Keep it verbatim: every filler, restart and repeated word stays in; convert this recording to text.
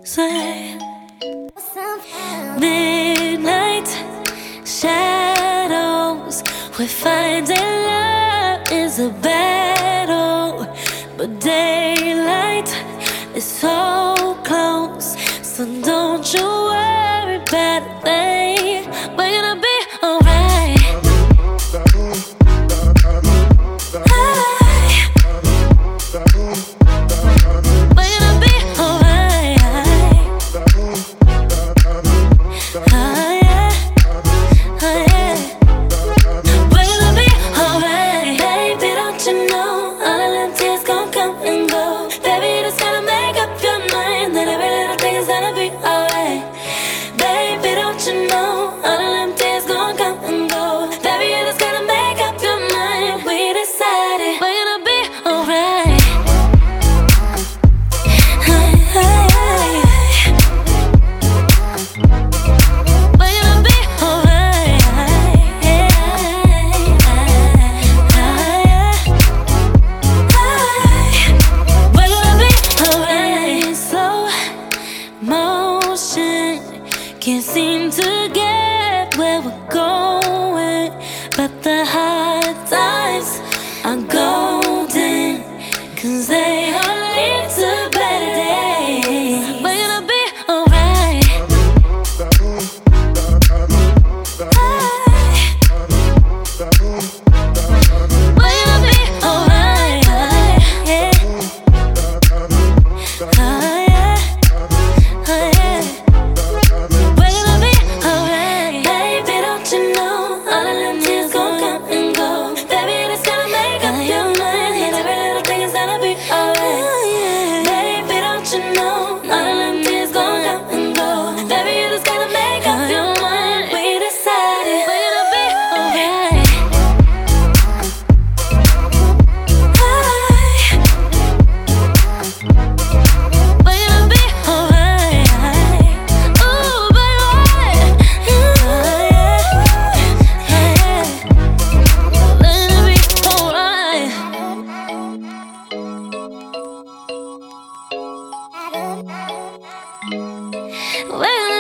Say midnight shadows. We're finding love is a battle, but daylight is so close. So don't you worry about a thing. We're gonna be alright. Can't seem to get where we're going, but the hard times are golden, cause they all lead to better days. We're gonna be alright. We're gonna be alright. Yeah. Oh, yeah. Oh, yeah. Well,